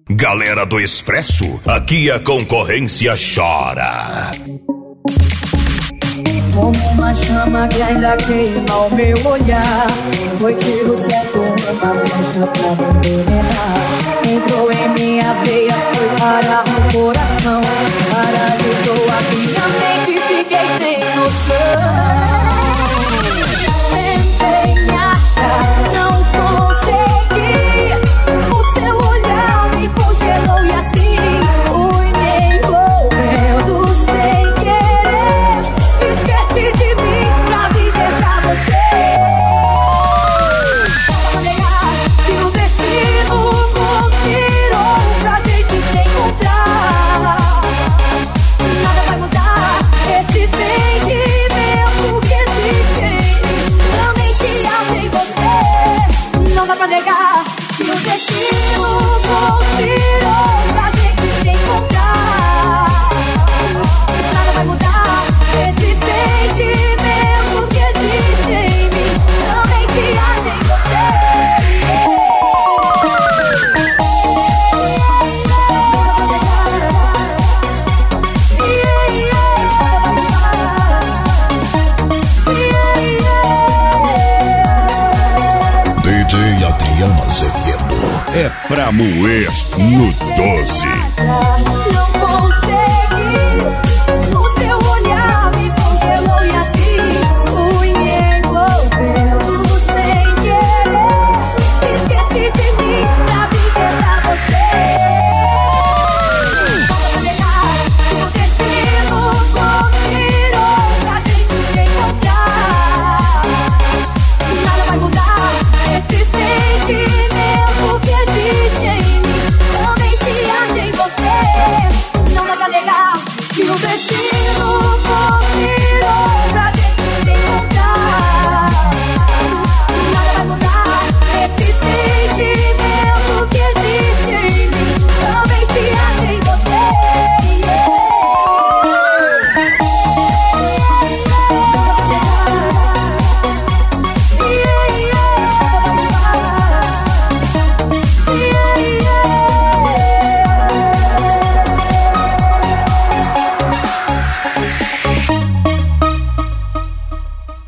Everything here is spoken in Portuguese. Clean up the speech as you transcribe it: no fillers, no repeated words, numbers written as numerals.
Galera do Expresso, aqui a concorrência chora. Como uma chama que ainda queima o meu olhar, foi tiro certo, uma flecha pra me envenenar. Entrou em minhas veias, foi parar no coração, paralisou a minha mente, fiquei sem noção. Tentei me achar, não consegui, o seu olhar me congelou e assim fui me envolvendo sem querer. Esquece de mim pra viver pra você. Pra negar que o destino conspirou pra gente se encontrar. Nada vai mudar esse sentimento que existe em mim. Também te acho em você. Não dá pra negar que o destino conspirou pra gente se encontrar. Nada vai mudar esse sentimento que existe em mim. Também te acho em você. DJ Adriano Azevedo é pra moer no 12. Não consegui.